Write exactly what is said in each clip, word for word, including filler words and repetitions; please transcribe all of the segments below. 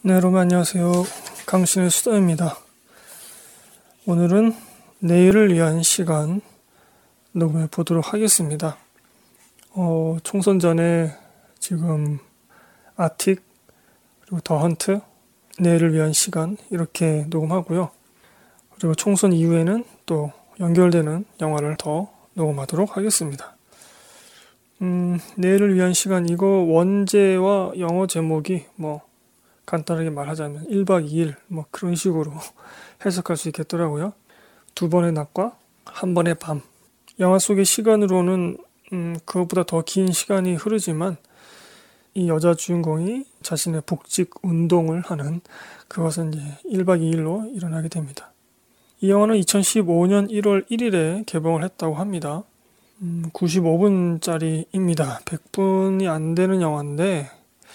네, 여러분 안녕하세요. 강신의 수다입니다. 오늘은 내일을 위한 시간 녹음해 보도록 하겠습니다. 어, 총선 전에 지금 아틱 그리고 더 헌트 내일을 위한 시간 이렇게 녹음하고요. 그리고 총선 이후에는 또 연결되는 영화를 더 녹음하도록 하겠습니다. 음, 내일을 위한 시간 이거 원제와 영어 제목이 뭐 간단하게 말하자면 일 박 이 일 뭐 그런 식으로 해석할 수 있겠더라고요. 두 번의 낮과 한 번의 밤. 영화 속의 시간으로는 음, 그것보다 더 긴 시간이 흐르지만 이 여자 주인공이 자신의 복직 운동을 하는 그것은 이제 일 박 이 일로 일어나게 됩니다. 이 영화는 이천십오 년 일월 일일에 개봉을 했다고 합니다. 음, 구십오 분짜리입니다. 백 분이 안 되는 영화인데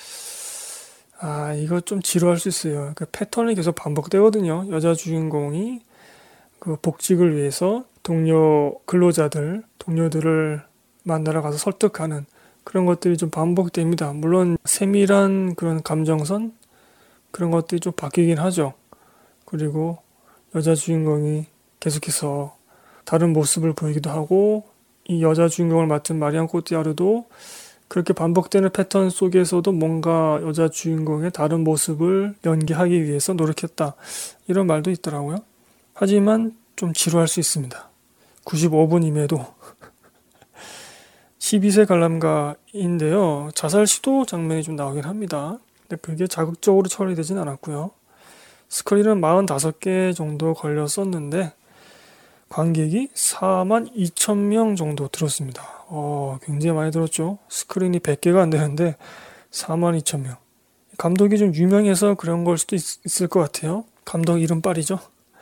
아, 이거 좀 지루할 수 있어요. 그 패턴이 계속 반복되거든요. 여자 주인공이 그 복직을 위해서 동료 근로자들, 동료들을 만나러 가서 설득하는 그런 것들이 좀 반복됩니다. 물론 세밀한 그런 감정선 그런 것들이 좀 바뀌긴 하죠. 그리고 여자 주인공이 계속해서 다른 모습을 보이기도 하고 이 여자 주인공을 맡은 마리앙 코티야르도 그렇게 반복되는 패턴 속에서도 뭔가 여자 주인공의 다른 모습을 연기하기 위해서 노력했다. 이런 말도 있더라고요. 하지만 좀 지루할 수 있습니다. 구십오 분임에도. 십이 세 관람가인데요. 자살 시도 장면이 좀 나오긴 합니다. 근데 그게 자극적으로 처리되진 않았고요. 스크린은 사십오 개 정도 걸렸었는데 관객이 사만 이천 명 정도 들었습니다. 어, 굉장히 많이 들었죠. 스크린이 백 개가 안 되는데 사만 이천 명. 감독이 좀 유명해서 그런 걸 수도 있, 있을 것 같아요. 감독 이름빨이죠.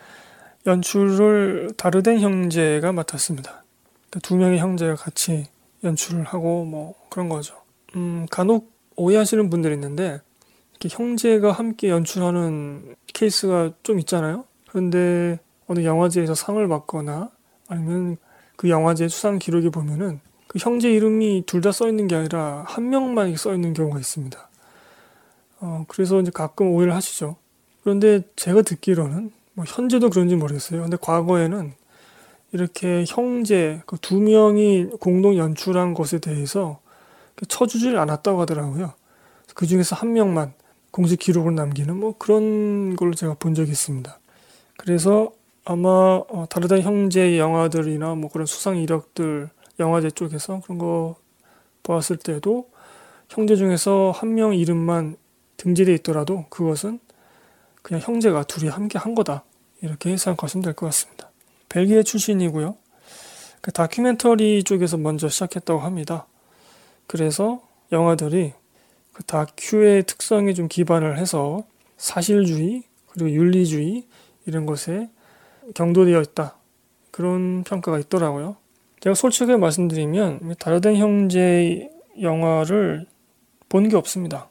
연출을 다르덴 형제가 맡았습니다. 그러니까 두 명의 형제가 같이 연출을 하고 뭐 그런 거죠. 음, 간혹 오해하시는 분들이 있는데 이렇게 형제가 함께 연출하는 케이스가 좀 있잖아요. 그런데 어느 영화제에서 상을 받거나 아니면 그 영화제 수상 기록에 보면은 그 형제 이름이 둘 다 써 있는 게 아니라 한 명만 써 있는 경우가 있습니다. 어, 그래서 이제 가끔 오해를 하시죠. 그런데 제가 듣기로는 뭐 현재도 그런지 모르겠어요. 근데 과거에는 이렇게 형제 그 두 명이 공동 연출한 것에 대해서 쳐주질 않았다고 하더라고요. 그 중에서 한 명만 공식 기록을 남기는 뭐 그런 걸로 제가 본 적이 있습니다. 그래서 아마 어, 다르덴 형제의 영화들이나 뭐 그런 수상 이력들 영화제 쪽에서 그런 거 보았을 때도 형제 중에서 한 명 이름만 등재되어 있더라도 그것은 그냥 형제가 둘이 함께 한 거다 이렇게 생각하시면 될 것 같습니다. 벨기에 출신이고요. 그 다큐멘터리 쪽에서 먼저 시작했다고 합니다. 그래서 영화들이 그 다큐의 특성에 좀 기반을 해서 사실주의 그리고 윤리주의 이런 것에 경도되어 있다. 그런 평가가 있더라고요. 제가 솔직하게 말씀드리면 다르덴 형제 영화를 본 게 없습니다.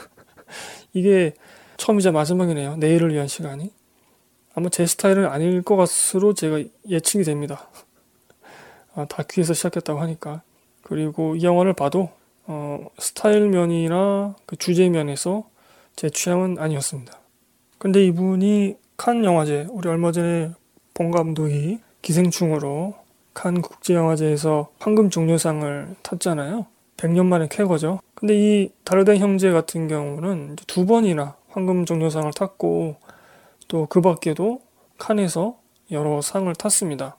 이게 처음이자 마지막이네요. 내일을 위한 시간이. 아마 제 스타일은 아닐 것 같으로 제가 예측이 됩니다. 아, 다큐에서 시작했다고 하니까. 그리고 이 영화를 봐도 어, 스타일 면이나 그 주제 면에서 제 취향은 아니었습니다. 근데 이분이 칸 영화제, 우리 얼마 전에 본 감독이 기생충으로 칸 국제영화제에서 황금 종려상을 탔잖아요. 백 년 만에 쾌거죠. 근데 이 다르덴 형제 같은 경우는 두 번이나 황금 종려상을 탔고 또 그 밖에도 칸에서 여러 상을 탔습니다.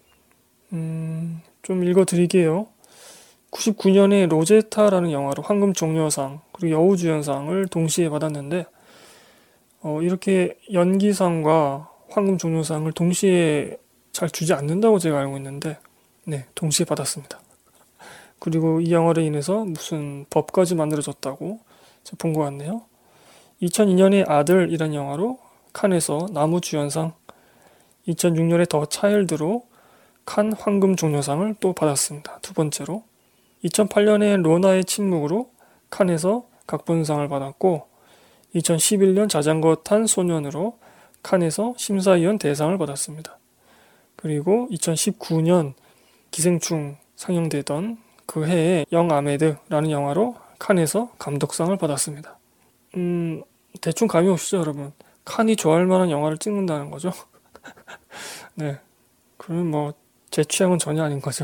음, 좀 읽어드릴게요. 구십구 년에 로제타라는 영화로 황금 종려상 그리고 여우주연상을 동시에 받았는데 어, 이렇게 연기상과 황금 종려상을 동시에 잘 주지 않는다고 제가 알고 있는데 네, 동시에 받았습니다. 그리고 이 영화로 인해서 무슨 법까지 만들어졌다고 본 것 같네요. 이천이 년에 아들이란 영화로 칸에서 나무주연상, 이천육 년에 더 차일드로 칸 황금 종려상을 또 받았습니다. 두 번째로. 이천팔 년에 로나의 침묵으로 칸에서 각본상을 받았고 이천십일 년 자전거 탄 소년으로 칸에서 심사위원 대상을 받았습니다. 그리고 이천십구 년 기생충 상영되던 그 해에 영 아메드라는 영화로 칸에서 감독상을 받았습니다. 음, 대충 감이 오시죠, 여러분? 칸이 좋아할 만한 영화를 찍는다는 거죠. 네. 그러면 뭐 제 취향은 전혀 아닌 거죠.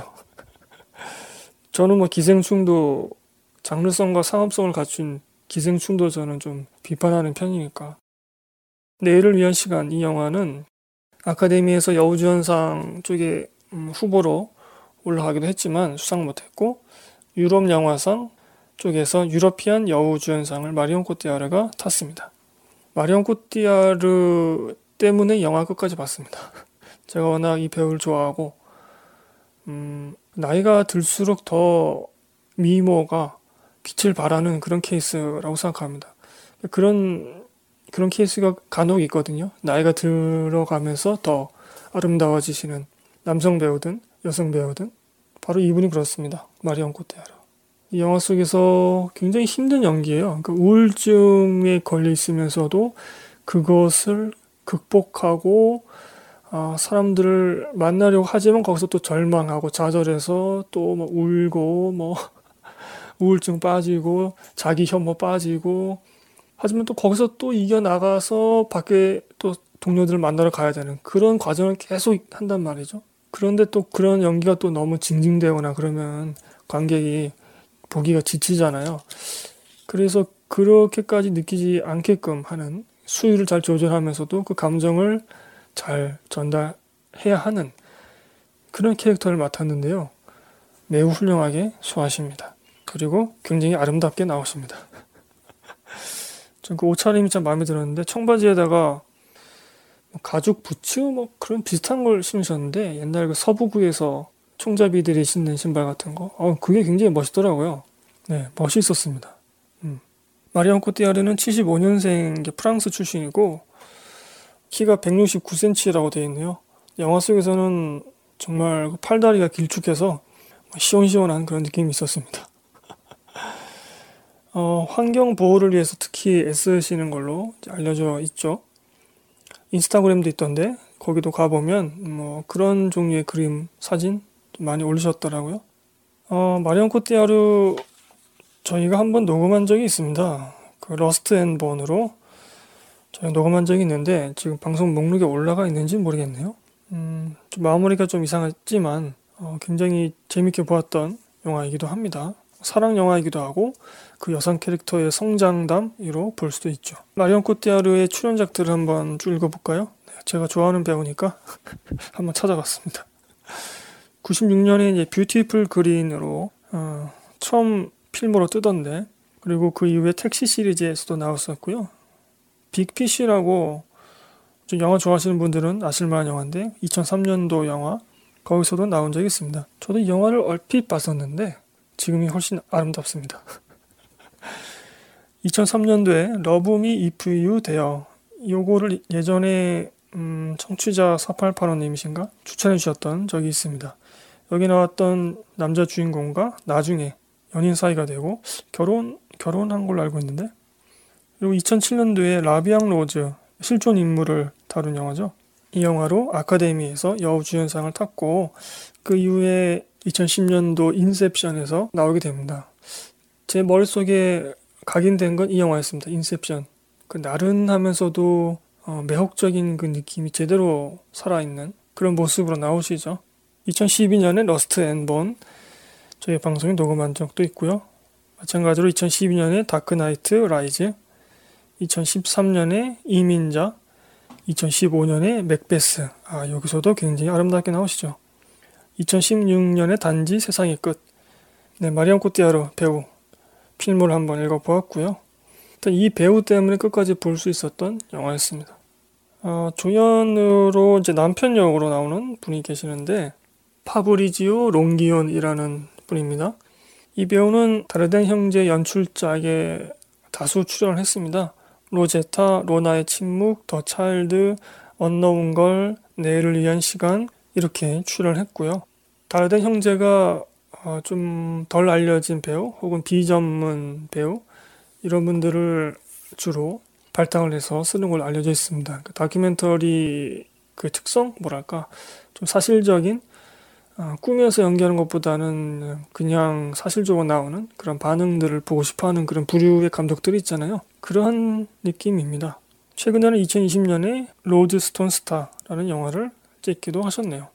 저는 뭐 기생충도 장르성과 상업성을 갖춘 기생충도 저는 좀 비판하는 편이니까. 내일을 위한 시간 이 영화는 아카데미에서 여우주연상 쪽에 음, 후보로 올라가기도 했지만 수상 못했고 유럽 영화상 쪽에서 유러피안 여우주연상을 마리온 코티야르가 탔습니다. 마리온 코티야르 때문에 영화 끝까지 봤습니다. 제가 워낙 이 배우를 좋아하고 음, 나이가 들수록 더 미모가 빛을 발하는 그런 케이스라고 생각합니다. 그런 그런 케이스가 간혹 있거든요. 나이가 들어가면서 더 아름다워지시는 남성 배우든 여성 배우든 바로 이분이 그렇습니다. 마리온 코티야르. 이 영화 속에서 굉장히 힘든 연기예요. 그러니까 우울증에 걸려 있으면서도 그것을 극복하고 아, 사람들을 만나려고 하지만 거기서 또 절망하고 좌절해서 또 뭐 울고 뭐 우울증 빠지고 자기 혐오 빠지고 하지만 또 거기서 또 이겨나가서 밖에 또 동료들을 만나러 가야 되는 그런 과정을 계속 한단 말이죠. 그런데 또 그런 연기가 또 너무 징징대거나 그러면 관객이 보기가 지치잖아요. 그래서 그렇게까지 느끼지 않게끔 하는 수위를 잘 조절하면서도 그 감정을 잘 전달해야 하는 그런 캐릭터를 맡았는데요. 매우 훌륭하게 소화하십니다. 그리고 굉장히 아름답게 나오십니다. 전 그 옷차림이 참 마음에 들었는데 청바지에다가 가죽 부츠 뭐 그런 비슷한 걸 신으셨는데 옛날 그 서부구에서 총잡이들이 신는 신발 같은 거. 어, 그게 굉장히 멋있더라고요. 네, 멋있었습니다. 음. 마리온 코티야르는 칠십오 년생 프랑스 출신이고 키가 백육십구 센티미터라고 되어 있네요. 영화 속에서는 정말 팔다리가 길쭉해서 시원시원한 그런 느낌이 있었습니다. 어, 환경 보호를 위해서 특히 애쓰시는 걸로 알려져 있죠. 인스타그램도 있던데 거기도 가보면 뭐 그런 종류의 그림, 사진 많이 올리셨더라고요. 어, 마리온 코티야르 저희가 한번 녹음한 적이 있습니다. 그 러스트 앤 본으로 저희가 녹음한 적이 있는데 지금 방송 목록에 올라가 있는지 모르겠네요. 음, 좀 마무리가 좀 이상했지만 어, 굉장히 재밌게 보았던 영화이기도 합니다. 사랑 영화이기도 하고 그 여성 캐릭터의 성장담으로 볼 수도 있죠. 마리온 코티야르의 출연작들을 한번 쭉 읽어볼까요? 네, 제가 좋아하는 배우니까 한번 찾아봤습니다. 구십육 년에 이제 뷰티풀 그린으로 어, 처음 필모로 뜨던데 그리고 그 이후에 택시 시리즈에서도 나왔었고요. 빅피쉬라고 좀 영화 좋아하시는 분들은 아실만한 영화인데 이천삼 년도 영화 거기서도 나온 적이 있습니다. 저도 이 영화를 얼핏 봤었는데 지금이 훨씬 아름답습니다. 이천삼 년도에 러브미 이프 유 데어 요거를 예전에 음, 청취자 사팔팔오님이신가 추천해 주셨던 적이 있습니다. 여기 나왔던 남자 주인공과 나중에 연인 사이가 되고 결혼 결혼한 걸로 알고 있는데 그리고 이천칠 년도에 라비앙 로즈 실존 인물을 다룬 영화죠. 이 영화로 아카데미에서 여우주연상을 탔고 그 이후에 이천십 년도 인셉션에서 나오게 됩니다. 제 머릿속에 각인된 건 이 영화였습니다. 인셉션. 그 나른하면서도 어, 매혹적인 그 느낌이 제대로 살아있는 그런 모습으로 나오시죠. 이천십이 년에 러스트 앤 본 저희 방송에 녹음한 적도 있고요. 마찬가지로 이천십이 년에 다크 나이트 라이즈, 이천십삼 년에 이민자, 이천십오 년에 맥베스. 아, 여기서도 굉장히 아름답게 나오시죠. 이천십육 년에 단지 세상의 끝. 네, 마리온 코티야르 배우 필모를 한번 읽어보았고요. 일단 이 배우 때문에 끝까지 볼 수 있었던 영화였습니다. 어, 조연으로 이제 남편 역으로 나오는 분이 계시는데 파브리지오 롱기온이라는 분입니다. 이 배우는 다르덴 형제 연출작에 다수 출연을 했습니다. 로제타, 로나의 침묵, 더 차일드, 언너운 걸, 내일을 위한 시간 이렇게 출연을 했고요. 다르덴 형제가 어, 좀 덜 알려진 배우 혹은 비전문 배우 이런 분들을 주로 발탁을 해서 쓰는 걸로 알려져 있습니다. 그 다큐멘터리 그 특성 뭐랄까 좀 사실적인 아, 꾸며서 연기하는 것보다는 그냥 사실적으로 나오는 그런 반응들을 보고 싶어하는 그런 부류의 감독들이 있잖아요. 그러한 느낌입니다. 최근에는 이천이십 년에 로드스톤 스타라는 영화를 찍기도 하셨네요.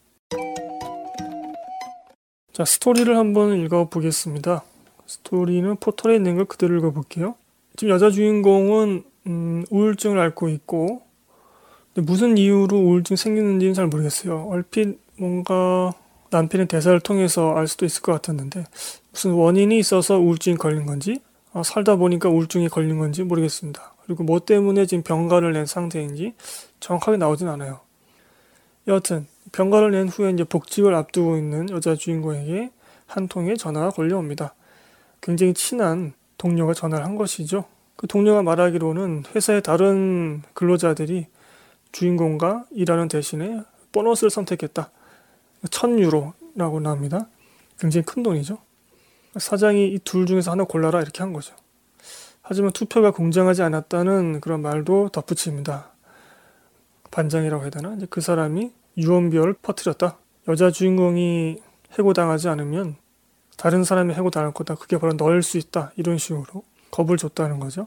자, 스토리를 한번 읽어보겠습니다. 스토리는 포털에 있는 걸 그대로 읽어볼게요. 지금 여자 주인공은 음, 우울증을 앓고 있고, 근데 무슨 이유로 우울증이 생기는지는 잘 모르겠어요. 얼핏 뭔가 남편의 대사를 통해서 알 수도 있을 것 같았는데, 무슨 원인이 있어서 우울증이 걸린 건지, 아, 살다 보니까 우울증이 걸린 건지 모르겠습니다. 그리고 뭐 때문에 지금 병가를 낸 상태인지 정확하게 나오진 않아요. 여하튼 병가를 낸 후에 이제 복직을 앞두고 있는 여자 주인공에게 한 통의 전화가 걸려옵니다. 굉장히 친한 동료가 전화를 한 것이죠. 그 동료가 말하기로는 회사의 다른 근로자들이 주인공과 일하는 대신에 보너스를 선택했다. 천 유로라고 나옵니다. 굉장히 큰 돈이죠. 사장이 이 둘 중에서 하나 골라라 이렇게 한 거죠. 하지만 투표가 공정하지 않았다는 그런 말도 덧붙입니다. 반장이라고 해야 되나? 이제 그 사람이 유언비어를 퍼뜨렸다. 여자 주인공이 해고당하지 않으면 다른 사람이 해고당할 거다. 그게 바로 너일 수 있다. 이런 식으로 겁을 줬다는 거죠.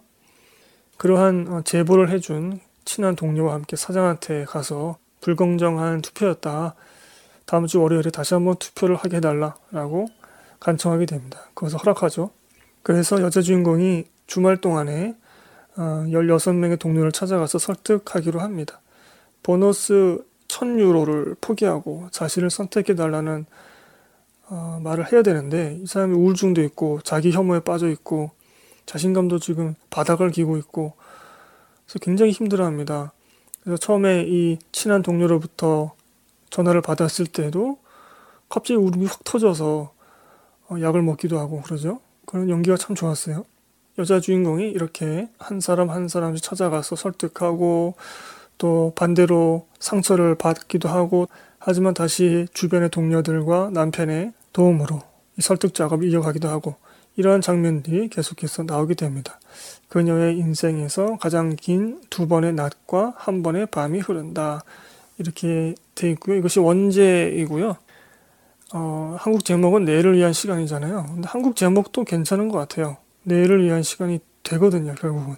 그러한 제보를 해준 친한 동료와 함께 사장한테 가서 불공정한 투표였다. 다음 주 월요일에 다시 한번 투표를 하게 해달라라고 간청하게 됩니다. 거기서 허락하죠. 그래서 여자 주인공이 주말 동안에 열여섯 명의 동료를 찾아가서 설득하기로 합니다. 보너스 천 유로를 포기하고 자신을 선택해달라는 어, 말을 해야 되는데 이 사람이 우울증도 있고 자기 혐오에 빠져 있고 자신감도 지금 바닥을 기고 있고 그래서 굉장히 힘들어합니다. 그래서 처음에 이 친한 동료로부터 전화를 받았을 때도 갑자기 울음이 확 터져서 어, 약을 먹기도 하고 그러죠. 그런 연기가 참 좋았어요. 여자 주인공이 이렇게 한 사람 한 사람씩 찾아가서 설득하고 또 반대로 상처를 받기도 하고 하지만 다시 주변의 동료들과 남편의 도움으로 이 설득 작업을 이어가기도 하고 이러한 장면들이 계속해서 나오게 됩니다. 그녀의 인생에서 가장 긴 두 번의 낮과 한 번의 밤이 흐른다. 이렇게 돼 있고요. 이것이 원제이고요. 어, 한국 제목은 내일을 위한 시간이잖아요. 근데 한국 제목도 괜찮은 것 같아요. 내일을 위한 시간이 되거든요, 결국은.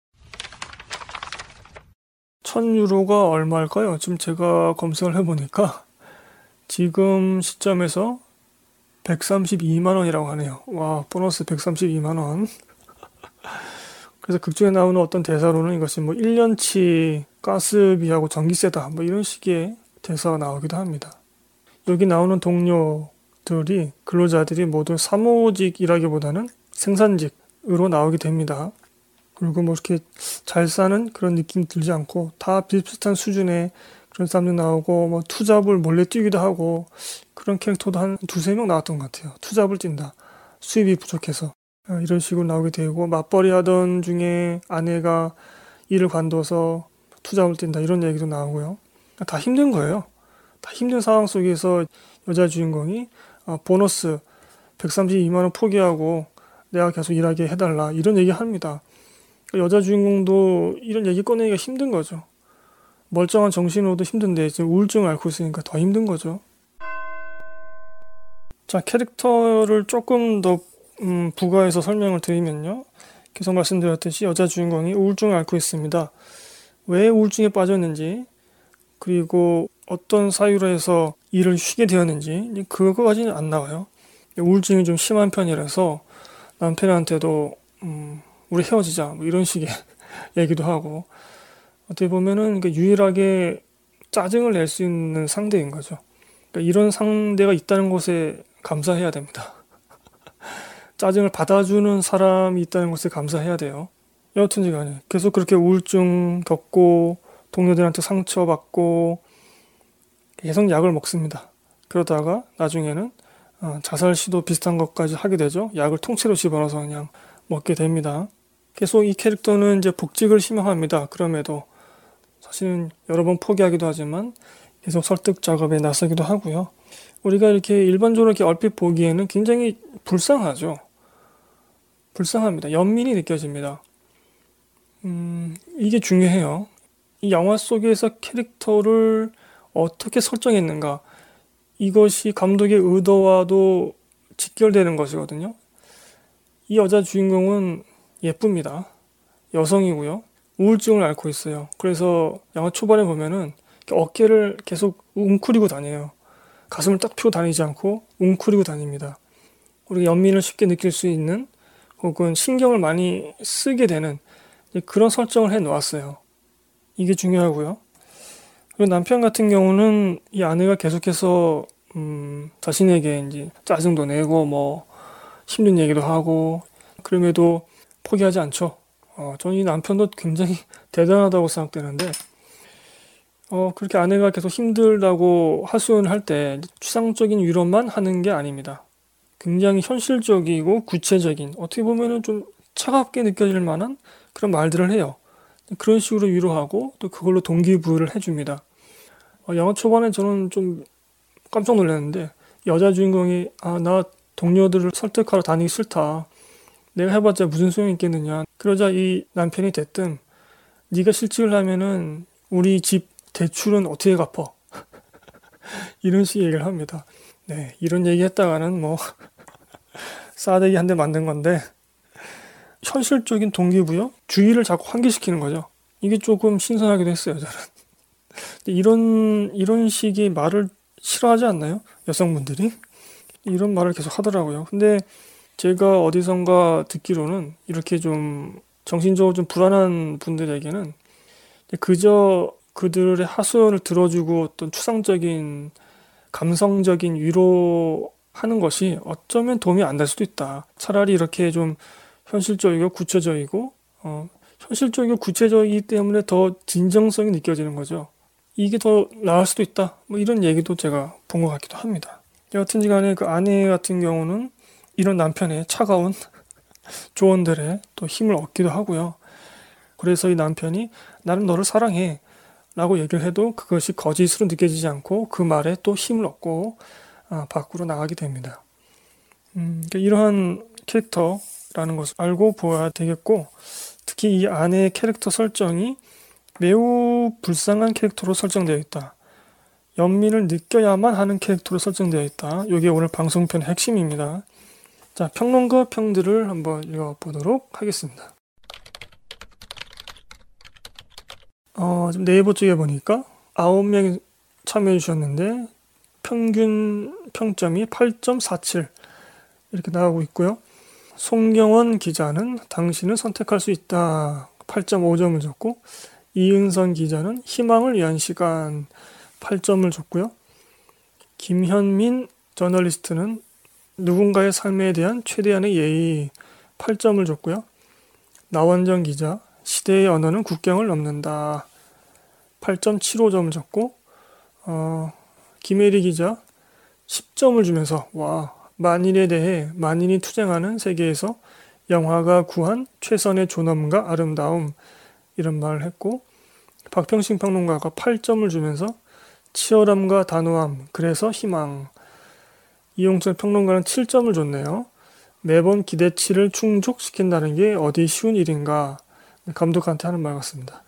천 유로가 얼마일까요? 지금 제가 검색을 해보니까 지금 시점에서 백삼십이만 원이라고 하네요. 와, 보너스 백삼십이만 원. 그래서 극중에 나오는 어떤 대사로는 이것이 뭐 일 년치 가스비하고 전기세다. 뭐 이런 식의 대사가 나오기도 합니다. 여기 나오는 동료들이, 근로자들이 모두 사무직이라기보다는 생산직으로 나오게 됩니다. 그리고 뭐 이렇게 잘 사는 그런 느낌이 들지 않고 다 비슷비슷한 수준의 그런 사람들 나오고 뭐 투잡을 몰래 뛰기도 하고 그런 캐릭터도 한 두세 명 나왔던 것 같아요. 투잡을 뛴다. 수입이 부족해서. 이런 식으로 나오게 되고 맞벌이 하던 중에 아내가 일을 관둬서 투잡을 뛴다. 이런 얘기도 나오고요. 다 힘든 거예요. 다 힘든 상황 속에서 여자 주인공이 보너스 백삼십이만 원 포기하고 내가 계속 일하게 해달라. 이런 얘기 합니다. 여자 주인공도 이런 얘기 꺼내기가 힘든 거죠. 멀쩡한 정신으로도 힘든데 지금 우울증을 앓고 있으니까 더 힘든 거죠. 자, 캐릭터를 조금 더 음, 부가해서 설명을 드리면요. 계속 말씀드렸듯이 여자 주인공이 우울증을 앓고 있습니다. 왜 우울증에 빠졌는지 그리고 어떤 사유로 해서 일을 쉬게 되었는지 그거까지는 안 나와요. 우울증이 좀 심한 편이라서 남편한테도 음, 우리 헤어지자 뭐 이런 식의 얘기도 하고 어떻게 보면은 유일하게 짜증을 낼 수 있는 상대인 거죠. 그러니까 이런 상대가 있다는 것에 감사해야 됩니다. 짜증을 받아주는 사람이 있다는 것에 감사해야 돼요. 여하튼 간에 계속 그렇게 우울증 겪고 동료들한테 상처받고 계속 약을 먹습니다. 그러다가 나중에는 자살 시도 비슷한 것까지 하게 되죠. 약을 통째로 집어넣어서 그냥 먹게 됩니다. 계속 이 캐릭터는 이제 복직을 희망합니다. 그럼에도 사실은 여러 번 포기하기도 하지만 계속 설득 작업에 나서기도 하고요. 우리가 이렇게 일반적으로 이렇게 얼핏 보기에는 굉장히 불쌍하죠. 불쌍합니다. 연민이 느껴집니다. 음, 이게 중요해요. 이 영화 속에서 캐릭터를 어떻게 설정했는가. 이것이 감독의 의도와도 직결되는 것이거든요. 이 여자 주인공은 예쁩니다. 여성이고요. 우울증을 앓고 있어요. 그래서 영화 초반에 보면은 어깨를 계속 웅크리고 다녀요. 가슴을 딱 펴고 다니지 않고 웅크리고 다닙니다. 우리가 연민을 쉽게 느낄 수 있는 혹은 신경을 많이 쓰게 되는 그런 설정을 해 놓았어요. 이게 중요하고요. 그리고 남편 같은 경우는 이 아내가 계속해서 음, 자신에게 이제 짜증도 내고 뭐 힘든 얘기도 하고 그럼에도 포기하지 않죠. 어, 저는 이 남편도 굉장히 대단하다고 생각되는데 어, 그렇게 아내가 계속 힘들다고 하소연을 할 때 추상적인 위로만 하는 게 아닙니다. 굉장히 현실적이고 구체적인 어떻게 보면은 좀 차갑게 느껴질 만한 그런 말들을 해요. 그런 식으로 위로하고 또 그걸로 동기부여를 해줍니다. 어, 영화 초반에 저는 좀 깜짝 놀랐는데 여자 주인공이 아, 나 동료들을 설득하러 다니기 싫다. 내가 해봤자 무슨 소용이 있겠느냐. 그러자 이 남편이 대뜸 네가 실직을 하면은 우리 집 대출은 어떻게 갚어? 이런 식의 얘기를 합니다. 네, 이런 얘기 했다가는 뭐 싸대기 한 대 만든 건데 현실적인 동기부여? 주의를 자꾸 환기시키는 거죠. 이게 조금 신선하기도 했어요, 저는. 이런 이런 식의 말을 싫어하지 않나요? 여성분들이? 이런 말을 계속 하더라고요. 근데 제가 어디선가 듣기로는 이렇게 좀 정신적으로 좀 불안한 분들에게는 그저 그들의 하소연을 들어주고 어떤 추상적인 감성적인 위로하는 것이 어쩌면 도움이 안 될 수도 있다. 차라리 이렇게 좀 현실적이고 구체적이고 어, 현실적이고 구체적이기 때문에 더 진정성이 느껴지는 거죠. 이게 더 나을 수도 있다. 뭐 이런 얘기도 제가 본 것 같기도 합니다. 여하튼 간에 그 아내 같은 경우는 이런 남편의 차가운 조언들에 또 힘을 얻기도 하고요. 그래서 이 남편이 나는 너를 사랑해 라고 얘기를 해도 그것이 거짓으로 느껴지지 않고 그 말에 또 힘을 얻고 아, 밖으로 나가게 됩니다. 음, 그러니까 이러한 캐릭터라는 것을 알고 보아야 되겠고 특히 이 아내의 캐릭터 설정이 매우 불쌍한 캐릭터로 설정되어 있다. 연민을 느껴야만 하는 캐릭터로 설정되어 있다. 이게 오늘 방송편의 핵심입니다. 자, 평론가 평들을 한번 읽어보도록 하겠습니다. 어, 지금 네이버 쪽에 보니까 아홉 명이 참여해 주셨는데 평균 평점이 팔 점 사칠 이렇게 나오고 있고요. 송경원 기자는 당신을 선택할 수 있다 팔 점 오 점을 줬고 이은선 기자는 희망을 위한 시간 팔 점을 줬고요. 김현민 저널리스트는 누군가의 삶에 대한 최대한의 예의 팔 점을 줬고요. 나원정 기자 시대의 언어는 국경을 넘는다 팔 점 칠오 점을 줬고 어, 김혜리 기자 십 점을 주면서 와 만인에 대해 만인이 투쟁하는 세계에서 영화가 구한 최선의 존엄과 아름다움 이런 말을 했고 박평신 평론가가 팔 점을 주면서 치열함과 단호함 그래서 희망 이용철 평론가는 칠 점을 줬네요. 매번 기대치를 충족시킨다는 게 어디 쉬운 일인가 감독한테 하는 말 같습니다.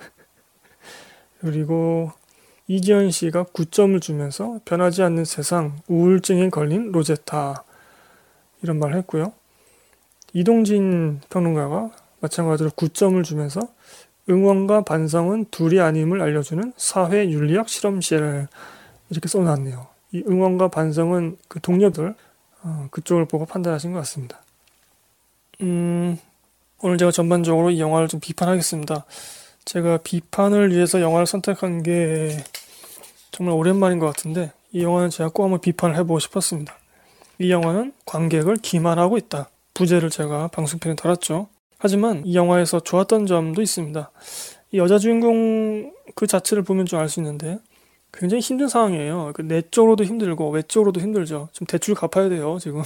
그리고 이지연 씨가 구 점을 주면서 변하지 않는 세상 우울증에 걸린 로제타 이런 말을 했고요. 이동진 평론가가 마찬가지로 구 점을 주면서 응원과 반성은 둘이 아님을 알려주는 사회윤리학 실험실 이렇게 써놨네요. 이 응원과 반성은 그 동료들 어, 그쪽을 보고 판단하신 것 같습니다. 음, 오늘 제가 전반적으로 이 영화를 좀 비판하겠습니다. 제가 비판을 위해서 영화를 선택한 게 정말 오랜만인 것 같은데 이 영화는 제가 꼭 한번 비판을 해보고 싶었습니다. 이 영화는 관객을 기만하고 있다. 부제를 제가 방송편에 달았죠. 하지만 이 영화에서 좋았던 점도 있습니다. 이 여자 주인공 그 자체를 보면 좀 알 수 있는데 굉장히 힘든 상황이에요. 내적으로도 힘들고 외적으로도 힘들죠. 지금 대출 갚아야 돼요, 지금.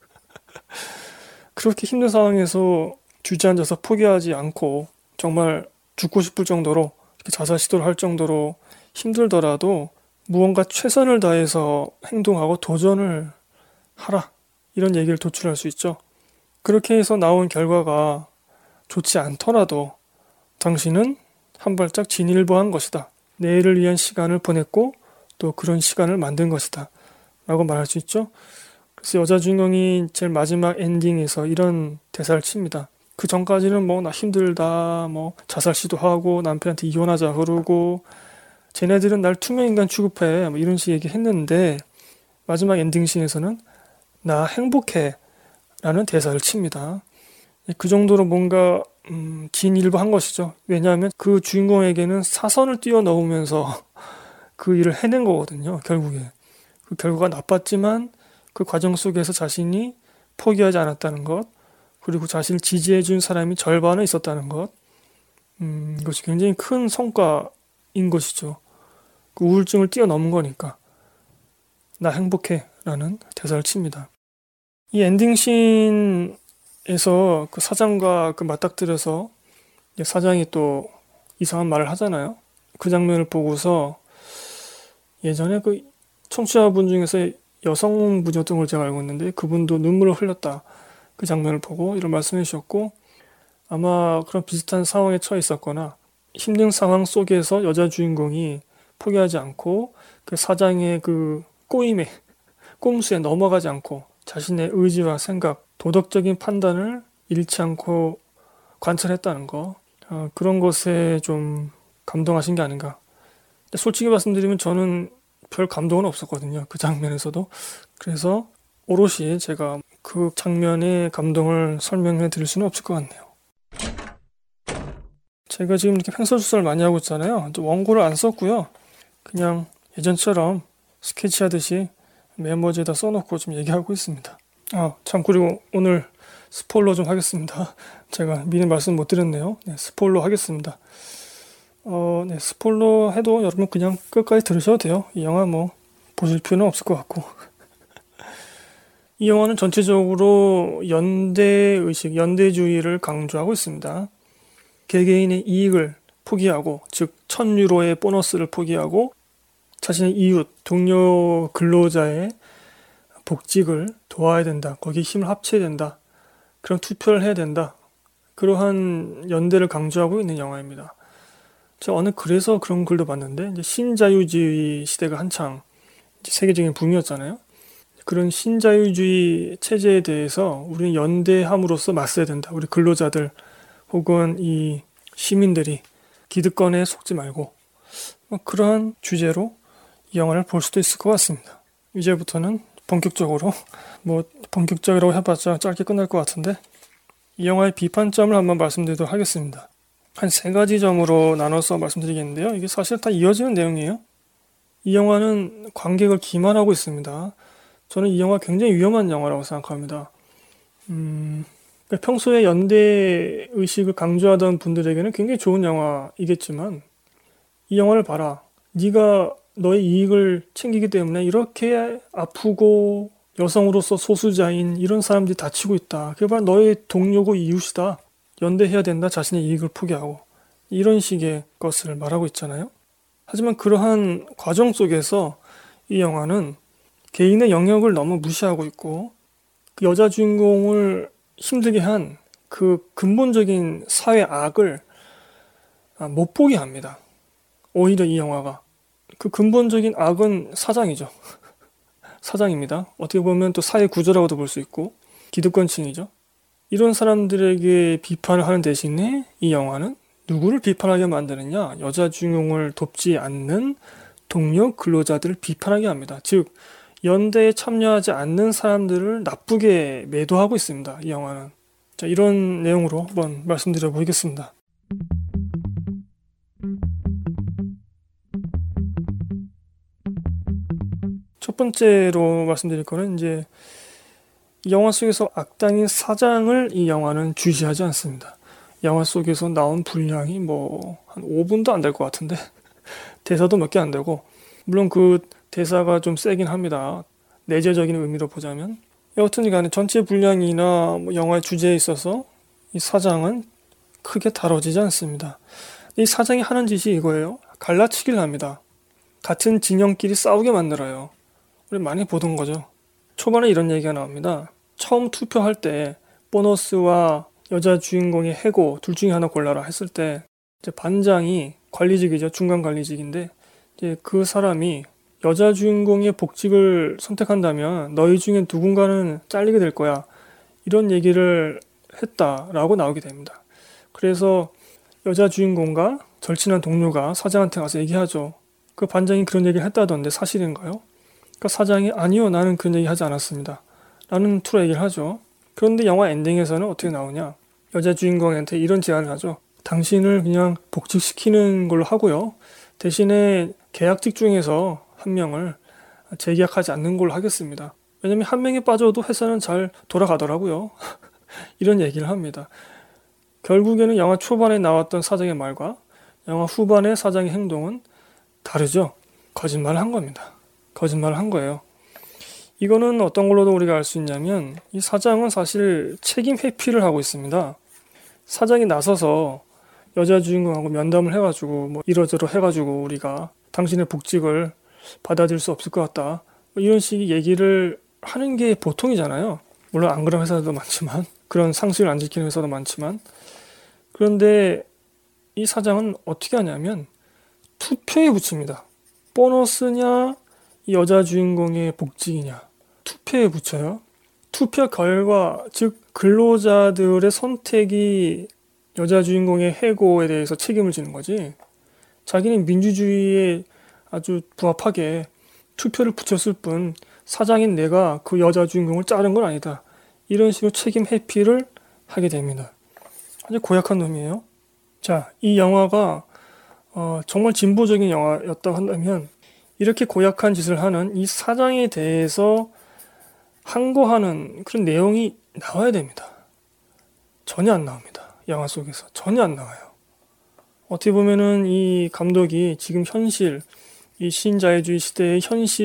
그렇게 힘든 상황에서 주저앉아서 포기하지 않고 정말 죽고 싶을 정도로 자살 시도를 할 정도로 힘들더라도 무언가 최선을 다해서 행동하고 도전을 하라. 이런 얘기를 도출할 수 있죠. 그렇게 해서 나온 결과가 좋지 않더라도 당신은 한 발짝 진일보한 것이다. 내일을 위한 시간을 보냈고 또 그런 시간을 만든 것이다. 라고 말할 수 있죠. 그래서 여자 주인공이 제일 마지막 엔딩에서 이런 대사를 칩니다. 그 전까지는 뭐 나 힘들다, 뭐 자살 시도하고 남편한테 이혼하자 그러고 쟤네들은 날 투명인간 취급해, 뭐 이런 식의 얘기했는데 마지막 엔딩씬에서는 나 행복해 라는 대사를 칩니다. 그 정도로 뭔가 음, 진일보 한 것이죠. 왜냐하면 그 주인공에게는 사선을 뛰어넘으면서 그 일을 해낸 거거든요. 결국에 그 결과가 나빴지만 그 과정 속에서 자신이 포기하지 않았다는 것, 그리고 자신을 지지해준 사람이 절반은 있었다는 것, 음, 이것이 굉장히 큰 성과인 것이죠. 그 우울증을 뛰어넘은 거니까. 나 행복해 라는 대사를 칩니다. 이 엔딩씬에서 그 사장과 그 맞닥뜨려서 사장이 또 이상한 말을 하잖아요. 그 장면을 보고서 예전에 그 청취자분 중에서 여성분이었던 걸 제가 알고 있는데 그분도 눈물을 흘렸다. 그 장면을 보고 이런 말씀해 주셨고, 아마 그런 비슷한 상황에 처해 있었거나 힘든 상황 속에서 여자 주인공이 포기하지 않고 그 사장의 그 꼬임에 꼼수에 넘어가지 않고 자신의 의지와 생각, 도덕적인 판단을 잃지 않고 관찰했다는 거, 어, 그런 것에 좀 감동하신 게 아닌가. 근데 솔직히 말씀드리면 저는 별 감동은 없었거든요. 그 장면에서도. 그래서 오롯이 제가 그 장면의 감동을 설명해 드릴 수는 없을 것 같네요. 제가 지금 이렇게 횡설수설 많이 하고 있잖아요. 원고를 안 썼고요. 그냥 예전처럼 스케치 하듯이 메모지에다 써놓고 좀 얘기하고 있습니다. 아, 참, 그리고 오늘 스포일러 좀 하겠습니다. 제가 미리 말씀 못 드렸네요. 네, 스포일러 하겠습니다. 어, 네, 스포일러 해도 여러분 그냥 끝까지 들으셔도 돼요. 이 영화 뭐 보실 필요는 없을 것 같고. 이 영화는 전체적으로 연대의식, 연대주의를 강조하고 있습니다. 개개인의 이익을 포기하고, 즉 천 유로의 보너스를 포기하고 자신의 이웃, 동료 근로자의 복직을 도와야 된다. 거기에 힘을 합쳐야 된다. 그런 투표를 해야 된다. 그러한 연대를 강조하고 있는 영화입니다. 제가 어느 글에서 그런 글도 봤는데, 이제 신자유주의 시대가 한창 이제 세계적인 붐이었잖아요. 그런 신자유주의 체제에 대해서 우리는 연대함으로써 맞서야 된다. 우리 근로자들 혹은 이 시민들이 기득권에 속지 말고, 뭐 그러한 주제로 이 영화를 볼 수도 있을 것 같습니다. 이제부터는 본격적으로, 뭐 본격적이라고 해봤자 짧게 끝날 것 같은데, 이 영화의 비판점을 한번 말씀드리도록 하겠습니다. 한 세 가지 점으로 나눠서 말씀드리겠는데요. 이게 사실 다 이어지는 내용이에요. 이 영화는 관객을 기만하고 있습니다. 저는 이 영화 굉장히 위험한 영화라고 생각합니다. 음, 그러니까 평소에 연대 의식을 강조하던 분들에게는 굉장히 좋은 영화이겠지만, 이 영화를 봐라. 네가 너의 이익을 챙기기 때문에 이렇게 아프고 여성으로서 소수자인 이런 사람들이 다치고 있다. 그게 바로 너의 동료고 이웃이다. 연대해야 된다. 자신의 이익을 포기하고. 이런 식의 것을 말하고 있잖아요. 하지만 그러한 과정 속에서 이 영화는 개인의 영역을 너무 무시하고 있고, 그 여자 주인공을 힘들게 한 그 근본적인 사회 악을 못 보게 합니다. 오히려 이 영화가. 그 근본적인 악은 사장이죠. 사장입니다. 어떻게 보면 또 사회 구조라고도 볼 수 있고, 기득권층이죠. 이런 사람들에게 비판을 하는 대신에 이 영화는 누구를 비판하게 만드느냐? 여자 주인공을 돕지 않는 동료 근로자들을 비판하게 합니다. 즉, 연대에 참여하지 않는 사람들을 나쁘게 매도하고 있습니다. 이 영화는. 자, 이런 내용으로 한번 말씀드려 보겠습니다. 첫 번째로 말씀드릴 거는 이제 이 영화 속에서 악당인 사장을 이 영화는 주시하지 않습니다. 영화 속에서 나온 분량이 뭐 한 오 분도 안 될 것 같은데 대사도 몇 개 안 되고, 물론 그 대사가 좀 세긴 합니다. 내재적인 의미로 보자면. 여하튼 간에 전체 분량이나 뭐 영화의 주제에 있어서 이 사장은 크게 다뤄지지 않습니다. 이 사장이 하는 짓이 이거예요. 갈라치기를 합니다. 같은 진영끼리 싸우게 만들어요. 우리 많이 보던 거죠. 초반에 이런 얘기가 나옵니다. 처음 투표할 때 보너스와 여자 주인공의 해고 둘 중에 하나 골라라 했을 때 이제 반장이 관리직이죠. 중간 관리직인데 이제 그 사람이 여자 주인공의 복직을 선택한다면 너희 중에 누군가는 잘리게 될 거야. 이런 얘기를 했다라고 나오게 됩니다. 그래서 여자 주인공과 절친한 동료가 사장한테 가서 얘기하죠. 그 반장이 그런 얘기를 했다던데 사실인가요? 그러니까 사장이 아니요, 나는 그런 얘기 하지 않았습니다. 라는 투로 얘기를 하죠. 그런데 영화 엔딩에서는 어떻게 나오냐? 여자 주인공한테 이런 제안을 하죠. 당신을 그냥 복직시키는 걸로 하고요. 대신에 계약직 중에서 한 명을 재계약하지 않는 걸로 하겠습니다. 왜냐면 한 명이 빠져도 회사는 잘 돌아가더라고요. 이런 얘기를 합니다. 결국에는 영화 초반에 나왔던 사장의 말과 영화 후반의 사장의 행동은 다르죠. 거짓말을 한 겁니다. 거짓말을 한 거예요. 이거는 어떤 걸로도 우리가 알 수 있냐면 이 사장은 사실 책임 회피를 하고 있습니다. 사장이 나서서 여자 주인공하고 면담을 해가지고 뭐 이러저러 해가지고 우리가 당신의 복직을 받아들일 수 없을 것 같다. 뭐 이런 식의 얘기를 하는 게 보통이잖아요. 물론 안 그런 회사도 많지만 그런 상식을 안 지키는 회사도 많지만 그런데 이 사장은 어떻게 하냐면 투표에 붙입니다. 보너스냐 이 여자 주인공의 복직이냐 투표에 붙여요. 투표 결과 즉 근로자들의 선택이 여자 주인공의 해고에 대해서 책임을 지는 거지 자기는 민주주의에 아주 부합하게 투표를 붙였을 뿐 사장인 내가 그 여자 주인공을 자른 건 아니다. 이런 식으로 책임 회피를 하게 됩니다. 아주 고약한 놈이에요. 자, 이 영화가 어, 정말 진보적인 영화였다고 한다면 이렇게 고약한 짓을 하는 이 사장에 대해서 항거하는 그런 내용이 나와야 됩니다. 전혀 안 나옵니다. 영화 속에서 전혀 안 나와요. 어떻게 보면은 이 감독이 지금 현실, 이 신자유주의 시대의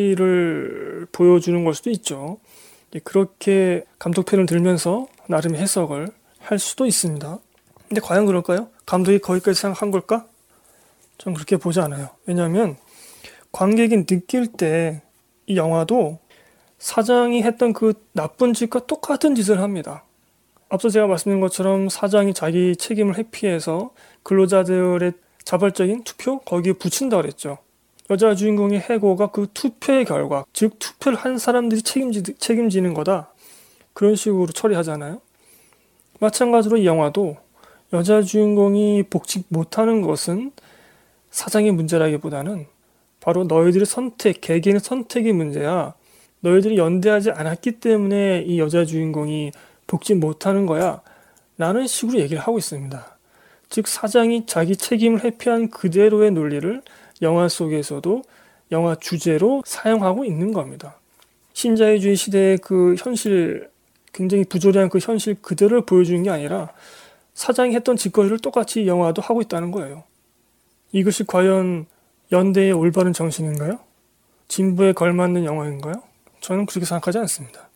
현실을 보여주는 걸 수도 있죠. 그렇게 감독편을 들면서 나름의 해석을 할 수도 있습니다. 근데 과연 그럴까요? 감독이 거기까지 생각한 걸까? 전 그렇게 보지 않아요. 왜냐하면 관객이 느낄 때 이 영화도 사장이 했던 그 나쁜 짓과 똑같은 짓을 합니다. 앞서 제가 말씀드린 것처럼 사장이 자기 책임을 회피해서 근로자들의 자발적인 투표? 거기에 붙인다 그랬죠. 여자 주인공의 해고가 그 투표의 결과, 즉 투표를 한 사람들이 책임지, 책임지는 거다. 그런 식으로 처리하잖아요. 마찬가지로 이 영화도 여자 주인공이 복직 못하는 것은 사장의 문제라기보다는 바로 너희들의 선택, 개개인의 선택의 문제야. 너희들이 연대하지 않았기 때문에 이 여자 주인공이 복직 못하는 거야. 라는 식으로 얘기를 하고 있습니다. 즉 사장이 자기 책임을 회피한 그대로의 논리를 영화 속에서도 영화 주제로 사용하고 있는 겁니다. 신자유주의 시대의 그 현실, 굉장히 부조리한 그 현실 그대로를 보여주는 게 아니라 사장이 했던 짓거리를 똑같이 영화도 하고 있다는 거예요. 이것이 과연 연대의 올바른 정신인가요? 진보에 걸맞는 영화인가요? 저는 그렇게 생각하지 않습니다.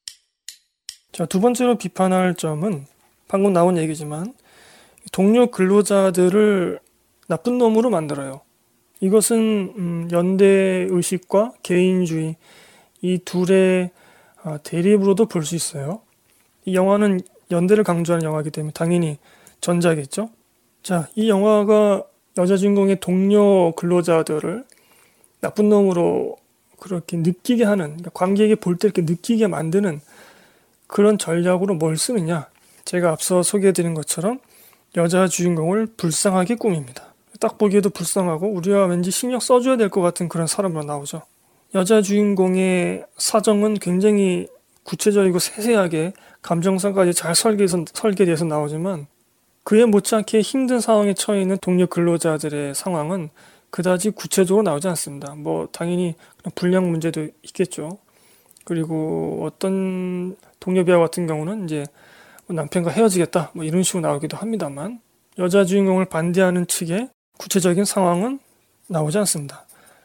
자, 두 번째로 비판할 점은 방금 나온 얘기지만 동료 근로자들을 나쁜 놈으로 만들어요. 이것은 음, 연대의식과 개인주의 이 둘의 아, 대립으로도 볼 수 있어요. 이 영화는 연대를 강조하는 영화이기 때문에 당연히 전자겠죠. 자, 이 영화가 여자 주인공의 동료 근로자들을 나쁜 놈으로 그렇게 느끼게 하는, 그러니까 관객이 볼 때 이렇게 느끼게 만드는 그런 전략으로 뭘 쓰느냐. 제가 앞서 소개해드린 것처럼 여자 주인공을 불쌍하게 꾸밉니다. 딱 보기에도 불쌍하고 우리가 왠지 신경 써줘야 될 것 같은 그런 사람으로 나오죠. 여자 주인공의 사정은 굉장히 구체적이고 세세하게 감정선까지 잘 설계해서, 설계돼서 나오지만 그에 못지않게 힘든 상황에 처해 있는 동료 근로자들의 상황은 그다지 구체적으로 나오지 않습니다. 뭐 당연히 불량 문제도 있겠죠. 그리고 어떤 동료 배우 같은 경우는 이제 남편과 헤어지겠다 뭐 이런 식으로 나오기도 합니다만 여자 주인공을 반대하는 측의 구체적인 상황은 나오지 않습니다.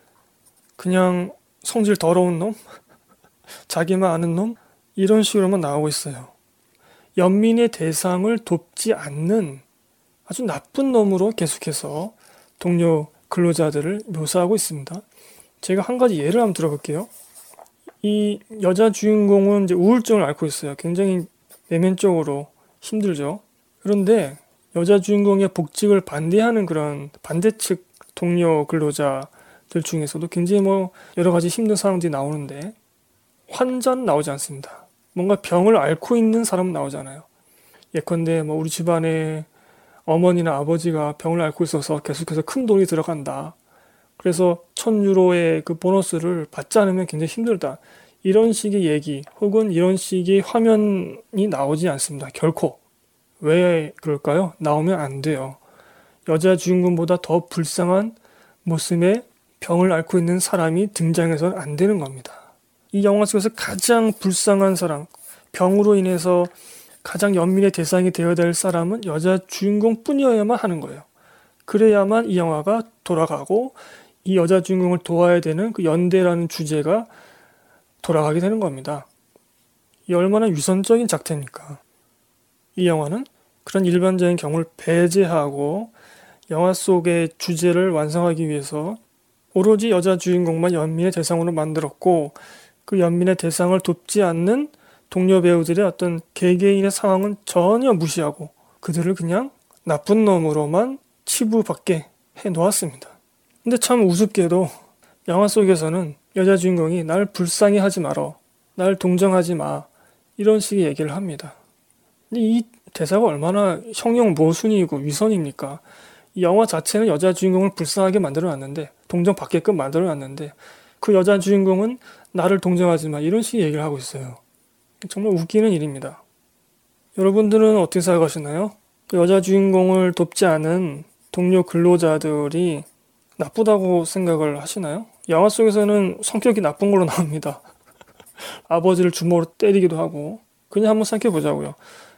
그냥 성질 더러운 놈, 자기만 아는 놈 이런 식으로만 나오고 있어요. 연민의 대상을 돕지 않는 아주 나쁜 놈으로 계속해서 동료 근로자들을 묘사하고 있습니다. 제가 한 가지 예를 한번 들어볼게요. 이 여자 주인공은 이제 우울증을 앓고 있어요. 굉장히 내면적으로 힘들죠. 그런데 여자 주인공의 복직을 반대하는 그런 반대측 동료 근로자들 중에서도 굉장히 뭐 여러 가지 힘든 상황들이 나오는데 환자는 나오지 않습니다. 뭔가 병을 앓고 있는 사람은 나오잖아요. 예컨대 뭐 우리 집안에 어머니나 아버지가 병을 앓고 있어서 계속해서 큰 돈이 들어간다. 그래서 천 유로의 그 보너스를 받지 않으면 굉장히 힘들다. 이런 식의 얘기 혹은 이런 식의 화면이 나오지 않습니다. 결코. 왜 그럴까요? 나오면 안 돼요. 여자 주인공보다 더 불쌍한 모습의 병을 앓고 있는 사람이 등장해서는 안 되는 겁니다. 이 영화 속에서 가장 불쌍한 사람, 병으로 인해서 가장 연민의 대상이 되어야 될 사람은 여자 주인공뿐이어야만 하는 거예요. 그래야만 이 영화가 돌아가고 이 여자 주인공을 도와야 되는 그 연대라는 주제가 돌아가게 되는 겁니다. 이 얼마나 위선적인 작태입니까? 이 영화는 그런 일반적인 경우를 배제하고 영화 속의 주제를 완성하기 위해서 오로지 여자 주인공만 연민의 대상으로 만들었고 그 연민의 대상을 돕지 않는 동료 배우들의 어떤 개개인의 상황은 전혀 무시하고 그들을 그냥 나쁜 놈으로만 치부받게 해 놓았습니다. 근데 참 우습게도 영화 속에서는 여자 주인공이 날 불쌍히 하지 말어, 날 동정하지 마 이런 식의 얘기를 합니다. 근데 이 대사가 얼마나 형용 모순이고 위선입니까? 이 영화 자체는 여자 주인공을 불쌍하게 만들어놨는데 동정받게끔 만들어놨는데 그 여자 주인공은 나를 동정하지 마 이런 식의 얘기를 하고 있어요. 정말 웃기는 일입니다. 여러분들은 어떻게 생각하시나요? 그 여자 주인공을 돕지 않은 동료 근로자들이 나쁘다고 생각을 하시나요? 영화 속에서는 성격이 나쁜 걸로 나옵니다. 아버지를 주먹으로 때리기도 하고. 그냥 한번 생각해보자고요.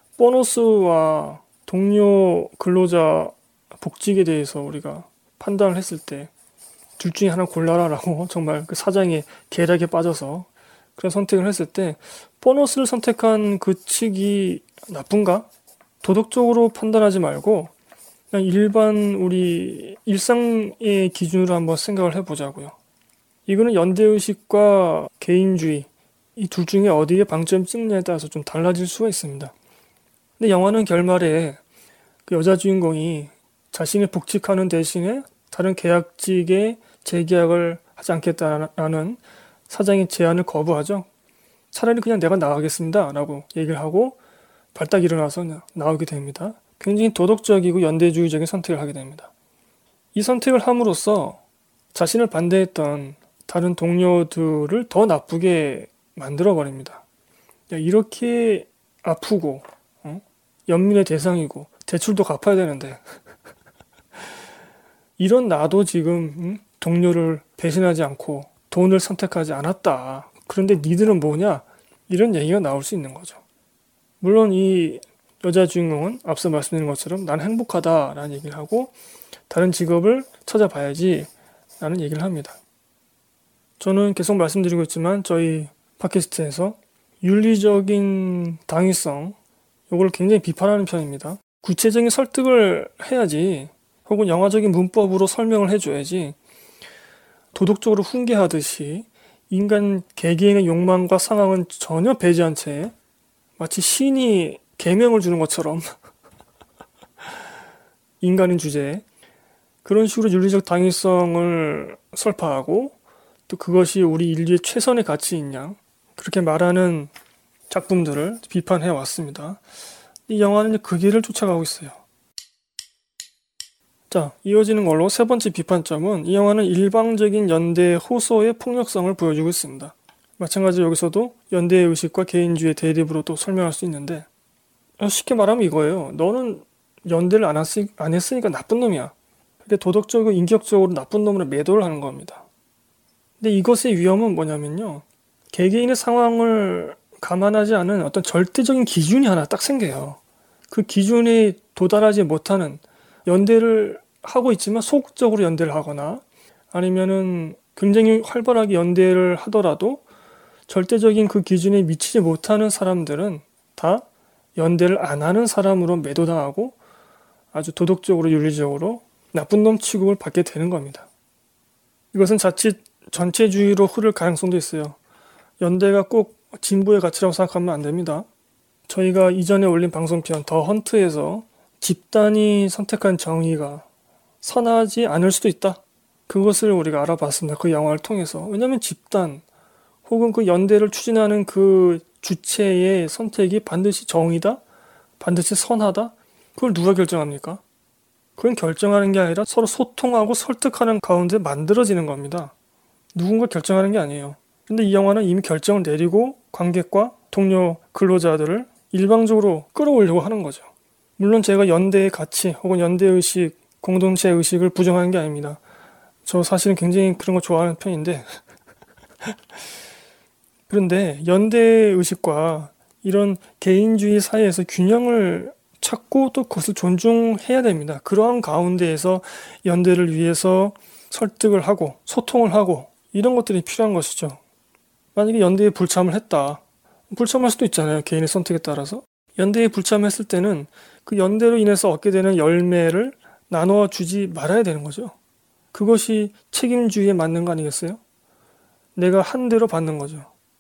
보너스와 동료 근로자 복직에 대해서 우리가 판단을 했을 때 둘 중에 하나 골라라라고 정말 그 사장의 계략에 빠져서 그런 선택을 했을 때 보너스를 선택한 그 측이 나쁜가? 도덕적으로 판단하지 말고 그냥 일반 우리 일상의 기준으로 한번 생각을 해보자고요. 이거는 연대의식과 개인주의 이 둘 중에 어디에 방점을 찍느냐에 따라서 좀 달라질 수가 있습니다. 근데 영화는 결말에 그 여자 주인공이 자신이 복직하는 대신에 다른 계약직에 재계약을 하지 않겠다라는 사장의 제안을 거부하죠. 차라리 그냥 내가 나가겠습니다 라고 얘기를 하고 발딱 일어나서 나오게 됩니다. 굉장히 도덕적이고 연대주의적인 선택을 하게 됩니다. 이 선택을 함으로써 자신을 반대했던 다른 동료들을 더 나쁘게 만들어버립니다. 이렇게 아프고 어? 연민의 대상이고 대출도 갚아야 되는데 이런 나도 지금 응? 동료를 배신하지 않고 돈을 선택하지 않았다. 그런데 니들은 뭐냐? 이런 얘기가 나올 수 있는 거죠. 물론 이 여자 주인공은 앞서 말씀드린 것처럼 난 행복하다라는 얘기를 하고 다른 직업을 찾아봐야지 라는 얘기를 합니다. 저는 계속 말씀드리고 있지만 저희 팟캐스트에서 윤리적인 당위성 이걸 굉장히 비판하는 편입니다. 구체적인 설득을 해야지 혹은 영화적인 문법으로 설명을 해줘야지 도덕적으로 훈계하듯이 인간 개개인의 욕망과 상황은 전혀 배제한 채 마치 신이 계명을 주는 것처럼 인간인 주제에 그런 식으로 윤리적 당위성을 설파하고 또 그것이 우리 인류의 최선의 가치인 양 그렇게 말하는 작품들을 비판해 왔습니다. 이 영화는 그 길을 쫓아가고 있어요. 자, 이어지는 걸로 세 번째 비판점은 이 영화는 일방적인 연대 호소의 폭력성을 보여주고 있습니다. 마찬가지로 여기서도 연대의 의식과 개인주의의 대립으로 또 설명할 수 있는데 쉽게 말하면 이거예요. 너는 연대를 안, 했으, 안 했으니까 나쁜 놈이야. 근데 도덕적이고 인격적으로 나쁜 놈으로 매도를 하는 겁니다. 근데 이것의 위험은 뭐냐면요. 개개인의 상황을 감안하지 않은 어떤 절대적인 기준이 하나 딱 생겨요. 그 기준에 도달하지 못하는 연대를 하고 있지만 소극적으로 연대를 하거나 아니면은 굉장히 활발하게 연대를 하더라도 절대적인 그 기준에 미치지 못하는 사람들은 다 연대를 안 하는 사람으로 매도당하고 아주 도덕적으로 윤리적으로 나쁜 놈 취급을 받게 되는 겁니다. 이것은 자칫 전체주의로 흐를 가능성도 있어요. 연대가 꼭 진보의 가치라고 생각하면 안 됩니다. 저희가 이전에 올린 방송편 더 헌트에서 집단이 선택한 정의가 선하지 않을 수도 있다. 그것을 우리가 알아봤습니다. 그 영화를 통해서. 왜냐하면 집단 혹은 그 연대를 추진하는 그 주체의 선택이 반드시 정의다? 반드시 선하다? 그걸 누가 결정합니까? 그건 결정하는 게 아니라 서로 소통하고 설득하는 가운데 만들어지는 겁니다. 누군가 결정하는 게 아니에요. 근데 이 영화는 이미 결정을 내리고 관객과 동료 근로자들을 일방적으로 끌어올려고 하는 거죠. 물론 제가 연대의 가치 혹은 연대의식, 공동체의식을 부정하는 게 아닙니다. 저 사실은 굉장히 그런 거 좋아하는 편인데 그런데 연대의식과 이런 개인주의 사이에서 균형을 찾고 또 그것을 존중해야 됩니다. 그러한 가운데에서 연대를 위해서 설득을 하고 소통을 하고 이런 것들이 필요한 것이죠. 만약에 연대에 불참을 했다. 불참할 수도 있잖아요. 개인의 선택에 따라서. 연대에 불참했을 때는 그 연대로 인해서 얻게 되는 열매를 나누어 주지 말아야 되는 거죠. 그것이 책임주의에 맞는 거 아니겠어요? 내가 한 대로 받는 거죠.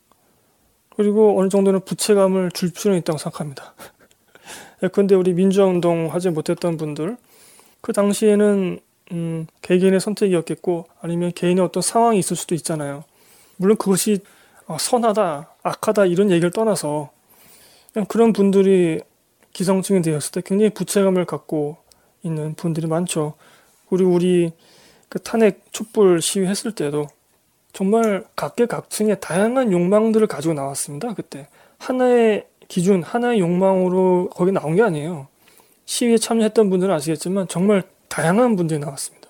그리고 어느 정도는 부채감을 줄 필요는 있다고 생각합니다. 예컨대 우리 민주화운동 하지 못했던 분들, 그 당시에는 음, 개개인의 선택이었겠고 아니면 개인의 어떤 상황이 있을 수도 있잖아요. 물론 그것이 선하다, 악하다 이런 얘기를 떠나서 그냥 그런 분들이 기성층이 되었을 때 굉장히 부채감을 갖고 있는 분들이 많죠. 그리고 우리 그 탄핵 촛불 시위했을 때도 정말 각계각층의 다양한 욕망들을 가지고 나왔습니다. 그때 하나의 기준, 하나의 욕망으로 거기 나온 게 아니에요. 시위에 참여했던 분들은 아시겠지만 정말 다양한 분들이 나왔습니다.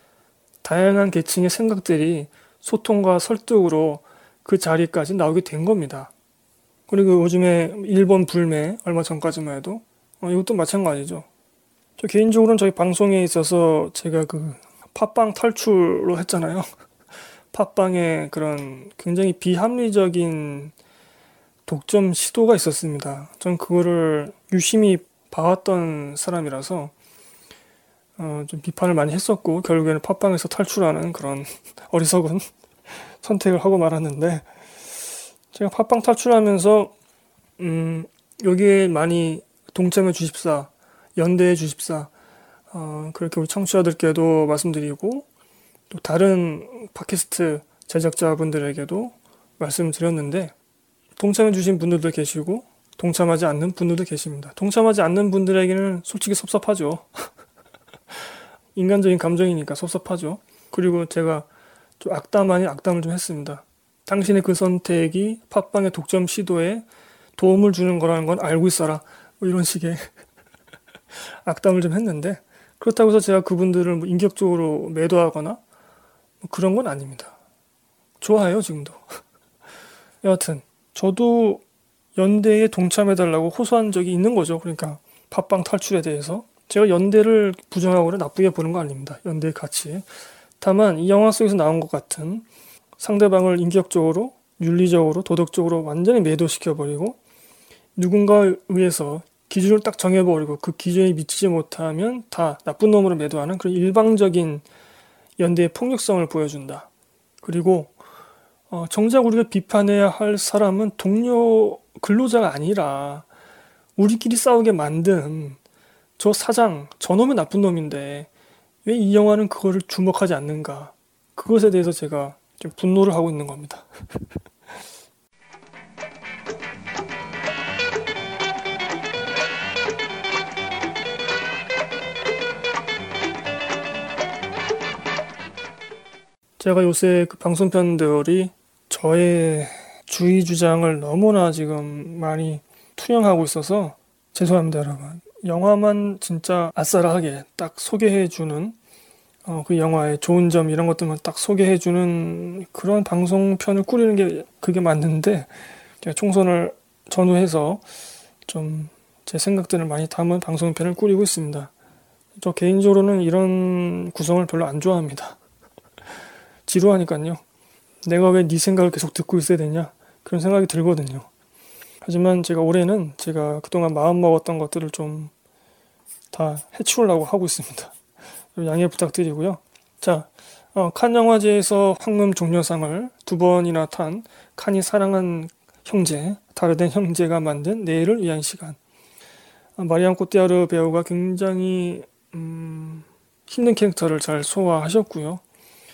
다양한 계층의 생각들이 소통과 설득으로 그 자리까지 나오게 된 겁니다. 그리고 요즘에 일본 불매 얼마 전까지만 해도 어, 이것도 마찬가지죠. 저 개인적으로는 저희 방송에 있어서 제가 그 팟빵 탈출로 했잖아요. 팟빵에 그런 굉장히 비합리적인 독점 시도가 있었습니다. 전 그거를 유심히 봐왔던 사람이라서 어, 좀 비판을 많이 했었고 결국에는 팟빵에서 탈출하는 그런 어리석은 선택을 하고 말았는데 제가 팟빵 탈출하면서 음, 여기에 많이 동참해 주십사, 연대해 주십사 어, 그렇게 우리 청취자들께도 말씀드리고 또 다른 팟캐스트 제작자분들에게도 말씀드렸는데 동참해 주신 분들도 계시고 동참하지 않는 분들도 계십니다. 동참하지 않는 분들에게는 솔직히 섭섭하죠. 인간적인 감정이니까 섭섭하죠. 그리고 제가 좀 악담 아닌 악담을 좀 했습니다. 당신의 그 선택이 팟빵의 독점 시도에 도움을 주는 거라는 건 알고 있어라. 뭐 이런 식의 악담을 좀 했는데 그렇다고 해서 제가 그분들을 뭐 인격적으로 매도하거나 뭐 그런 건 아닙니다. 좋아해요, 지금도. 여하튼 저도 연대에 동참해달라고 호소한 적이 있는 거죠. 그러니까 팟빵 탈출에 대해서 제가 연대를 부정하거나 나쁘게 보는 거 아닙니다. 연대의 가치. 다만 이 영화 속에서 나온 것 같은 상대방을 인격적으로, 윤리적으로, 도덕적으로 완전히 매도시켜버리고 누군가에 의해서 기준을 딱 정해버리고 그 기준에 미치지 못하면 다 나쁜 놈으로 매도하는 그런 일방적인 연대의 폭력성을 보여준다. 그리고 어, 정작 우리가 비판해야 할 사람은 동료 근로자가 아니라 우리끼리 싸우게 만든 저 사장, 저놈이 나쁜 놈인데 왜 이 영화는 그거를 주목하지 않는가. 그것에 대해서 제가 좀 분노를 하고 있는 겁니다. 제가 요새 그 방송편들이 저의 주의 주장을 너무나 지금 많이 투영하고 있어서 죄송합니다, 여러분. 영화만 진짜 아싸라하게 딱 소개해주는 어, 그 영화의 좋은 점 이런 것들만 딱 소개해주는 그런 방송편을 꾸리는 게 그게 맞는데 제가 총선을 전후해서 좀 제 생각들을 많이 담은 방송편을 꾸리고 있습니다. 저 개인적으로는 이런 구성을 별로 안 좋아합니다. 지루하니까요. 내가 왜 네 생각을 계속 듣고 있어야 되냐 그런 생각이 들거든요. 하지만 제가 올해는 제가 그동안 마음먹었던 것들을 좀 다 해치우려고 하고 있습니다. 양해 부탁드리고요. 자, 어, 칸 영화제에서 황금 종려상을 두 번이나 탄 칸이 사랑한 형제, 다르덴 형제가 만든 내일을 위한 시간. 어, 마리앙 코티아르 배우가 굉장히 음, 힘든 캐릭터를 잘 소화하셨고요.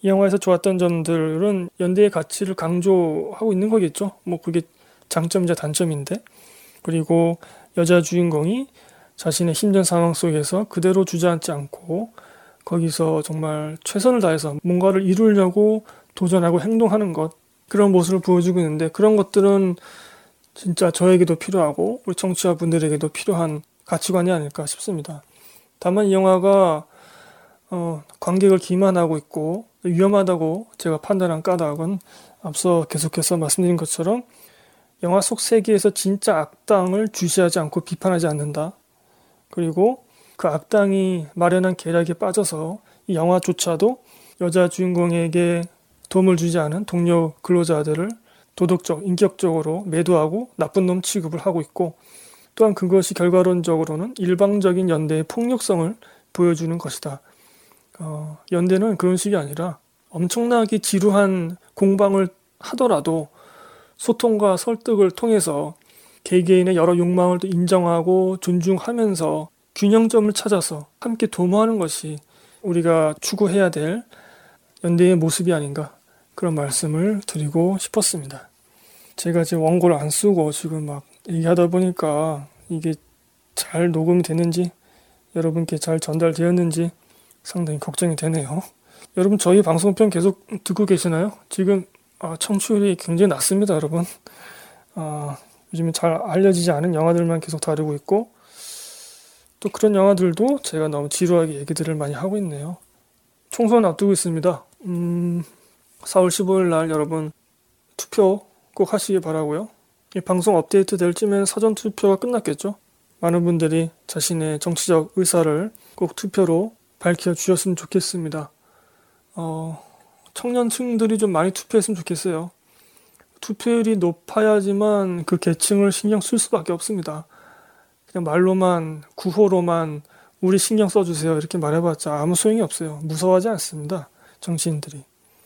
이 영화에서 좋았던 점들은 연대의 가치를 강조하고 있는 거겠죠. 뭐 그게 장점이자 단점인데. 그리고 여자 주인공이 자신의 힘든 상황 속에서 그대로 주저앉지 않고 거기서 정말 최선을 다해서 뭔가를 이루려고 도전하고 행동하는 것, 그런 모습을 보여주고 있는데, 그런 것들은 진짜 저에게도 필요하고 우리 청취자분들에게도 필요한 가치관이 아닐까 싶습니다. 다만 이 영화가 어, 관객을 기만하고 있고 위험하다고 제가 판단한 까닭은 앞서 계속해서 말씀드린 것처럼 영화 속 세계에서 진짜 악당을 주시하지 않고 비판하지 않는다. 그리고 그 악당이 마련한 계략에 빠져서 이 영화조차도 여자 주인공에게 도움을 주지 않은 동료 근로자들을 도덕적, 인격적으로 매도하고 나쁜 놈 취급을 하고 있고, 또한 그것이 결과론적으로는 일방적인 연대의 폭력성을 보여주는 것이다. 어, 연대는 그런 식이 아니라 엄청나게 지루한 공방을 하더라도 소통과 설득을 통해서 개개인의 여러 욕망을 또 인정하고 존중하면서 균형점을 찾아서 함께 도모하는 것이 우리가 추구해야 될 연대의 모습이 아닌가, 그런 말씀을 드리고 싶었습니다. 제가 지금 원고를 안 쓰고 지금 막 얘기하다 보니까 이게 잘 녹음이 됐는지 여러분께 잘 전달되었는지 상당히 걱정이 되네요. 여러분 저희 방송편 계속 듣고 계시나요? 지금 아, 청취율이 굉장히 낮습니다, 여러분. 아, 요즘에 잘 알려지지 않은 영화들만 계속 다루고 있고, 또 그런 영화들도 제가 너무 지루하게 얘기들을 많이 하고 있네요. 총선 앞두고 있습니다. 음, 사월 십오일 날 여러분 투표 꼭 하시기 바라고요. 이 방송 업데이트 될 쯤엔 사전 투표가 끝났겠죠. 많은 분들이 자신의 정치적 의사를 꼭 투표로 밝혀주셨으면 좋겠습니다. 어, 청년층들이 좀 많이 투표했으면 좋겠어요. 투표율이 높아야지만 그 계층을 신경 쓸 수밖에 없습니다. 그냥 말로만, 구호로만 우리 신경 써주세요 이렇게 말해봤자 아무 소용이 없어요. 무서워하지 않습니다, 정치인들이.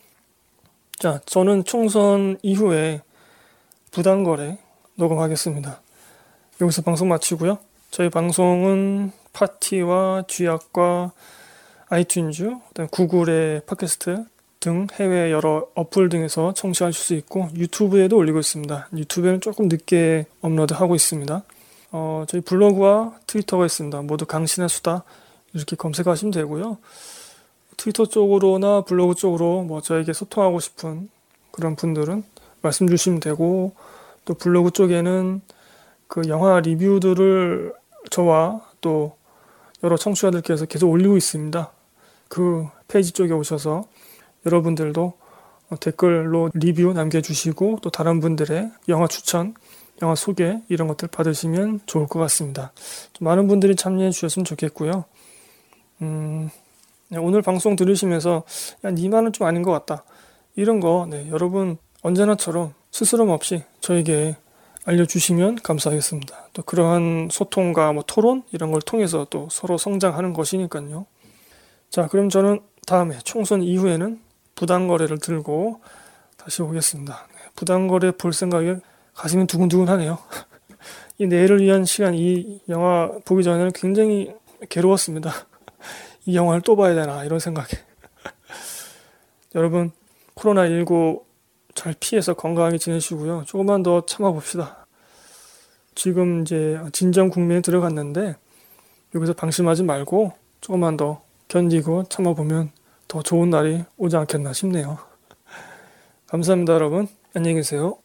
자, 저는 총선 이후에 부당거래 녹음하겠습니다. 여기서 방송 마치고요. 저희 방송은 파티와 쥐약과 아이튠즈, 구글의 팟캐스트 등 해외 여러 어플 등에서 청취하실 수 있고 유튜브에도 올리고 있습니다. 유튜브에는 조금 늦게 업로드하고 있습니다. 어, 저희 블로그와 트위터가 있습니다. 모두 강신의 수다 이렇게 검색하시면 되고요. 트위터 쪽으로나 블로그 쪽으로 뭐 저에게 소통하고 싶은 그런 분들은 말씀 주시면 되고, 또 블로그 쪽에는 그 영화 리뷰들을 저와 또 여러 청취자들께서 계속 올리고 있습니다. 그 페이지 쪽에 오셔서 여러분들도 댓글로 리뷰 남겨주시고 또 다른 분들의 영화 추천, 영화 소개 이런 것들 받으시면 좋을 것 같습니다. 좀 많은 분들이 참여해 주셨으면 좋겠고요. 음, 오늘 방송 들으시면서 야, 니 말은 좀 아닌 것 같다, 이런 거 네, 여러분 언제나처럼 스스럼 없이 저에게 알려주시면 감사하겠습니다. 또 그러한 소통과 뭐 토론 이런 걸 통해서 또 서로 성장하는 것이니까요. 자, 그럼 저는 다음에 총선 이후에는 부당거래를 들고 다시 오겠습니다. 네, 부당거래 볼 생각에 가슴이 두근두근하네요. 이 내일을 위한 시간, 이 영화 보기 전에는 굉장히 괴로웠습니다. 이 영화를 또 봐야 되나 이런 생각에. 여러분 코로나십구 잘 피해서 건강하게 지내시고요. 조금만 더 참아봅시다. 지금 이제 진정 국면에 들어갔는데 여기서 방심하지 말고 조금만 더 견디고 참아보면 더 좋은 날이 오지 않겠나 싶네요. 감사합니다, 여러분. 안녕히 계세요.